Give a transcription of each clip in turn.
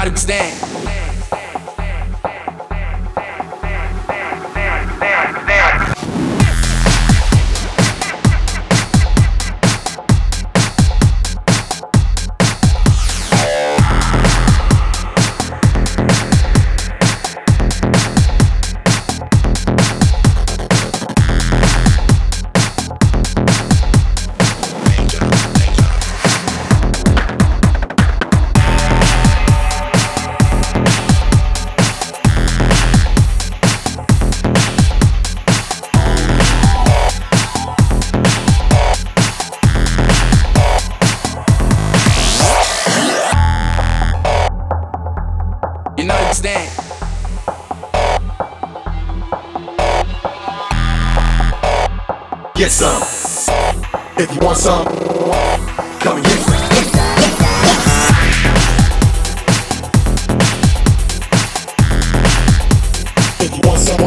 how do we stand? You know understand? Get some. If you want some, come and get some. If you want some,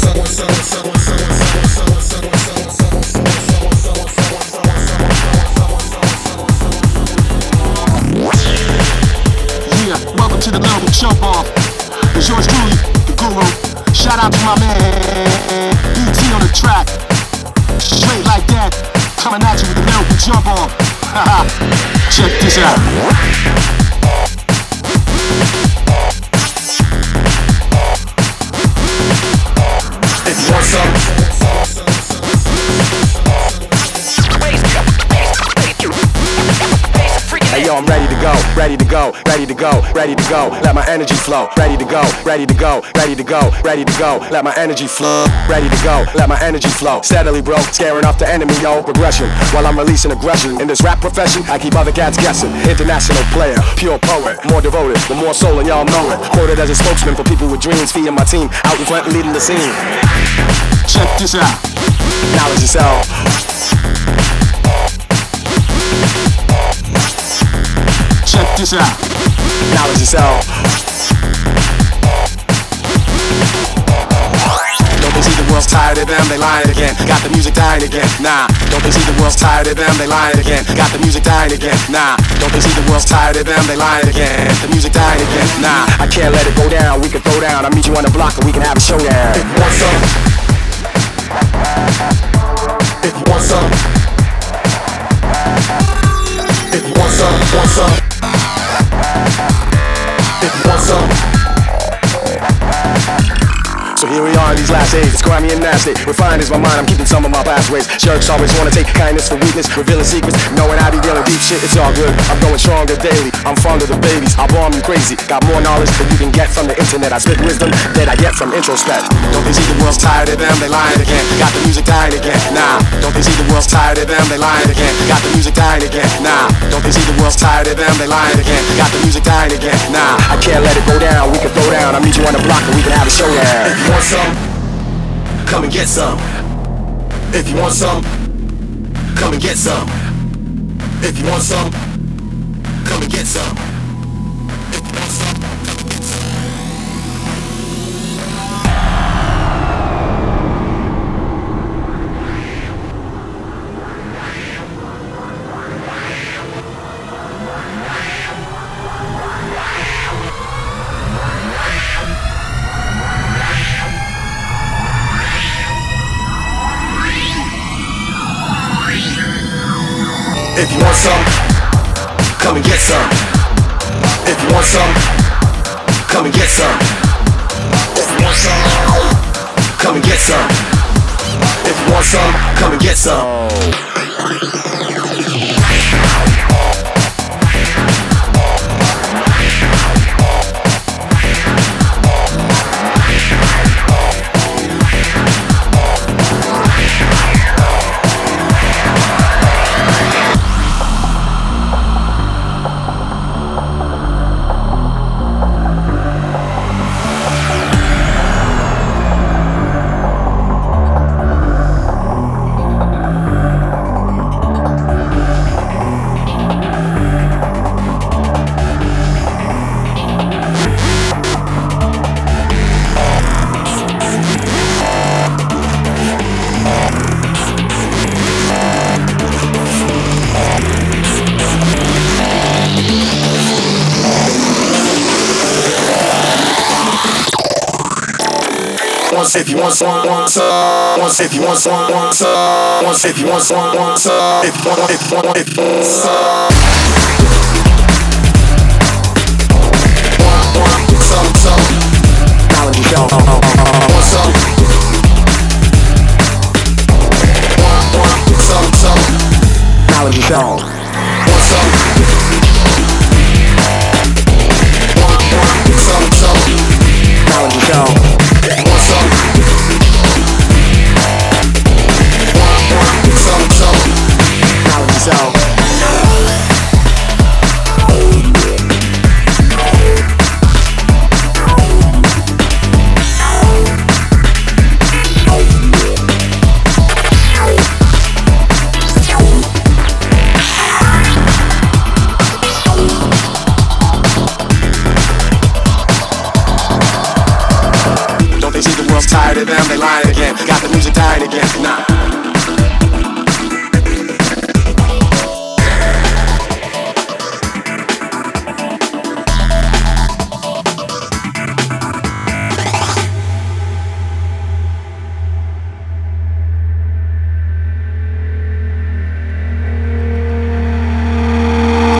Yeah, welcome to the Lyrical Jump Off. It's yours truly, the Guru. Shout out to my man, DT on the track. Straight like that, coming at you with the Lyrical Jump Off. Haha, check this out. if you want some. Hey yo, I'm ready to go, ready to go, ready to go, ready to go. Let my energy flow. Ready to go, ready to go, ready to go, ready to go. Let my energy flow. Ready to go, let my energy flow. Steadily, bro, scaring off the enemy, yo. Progression while I'm releasing aggression. In this rap profession, I keep other cats guessing. International player, pure poet, more devoted, with more soul, and y'all know it. Quoted as a spokesman for people with dreams, feeding my team out in front and leading the scene. Check this out. Knowledge yourself. Check this out. Knowledge yourself. Don't they see the world's tired of them? They lying again. Got the music dying again. Nah. Don't they see the world's tired of them? They lying again. Got the music dying again. Nah. Don't they see the world's tired of them? They lying again. The music dying again. Nah. I can't let it go down. We can throw down. I meet you on the block and we can have a showdown. If you want some. If you want some. If you want some, want some. If you want some. So here we are in these last days, it's grimy and nasty. Refined is my mind, I'm keeping some of my past ways. Jerks always wanna take kindness for weakness, revealing secrets, knowing I be dealing deep shit, it's all good. I'm going stronger daily, I'm fond of the babies, I'll bomb you crazy. Got more knowledge than you can get from the internet. I spit wisdom that I get from introspect. Don't they see the world's tired of them? They lying again. Got the music dying again. Nah. Don't they see the world's tired of them? They lying again. Got the music dying again. Nah. Don't they see the world's tired of them? They lying again. Got the music dying again. Nah. I can't let it go down. We can throw down. I meet you on the block and we can have a showdown. If you want some, come and get some. If you want some, come and get some. If you want some, come and get some. If you want some, come and get some. If you want some, come and get some. If you want some, come and get some. If you want some, come and get some. If you want some, come and get some. if you want some, once if you want some, once if you want some, once if you want some. Knowledge show. What's up? Knowledge show. What's up? Knowledge show. What's up? Knowledge show. Tired of them, they lying again. Got the music dying again. Nah,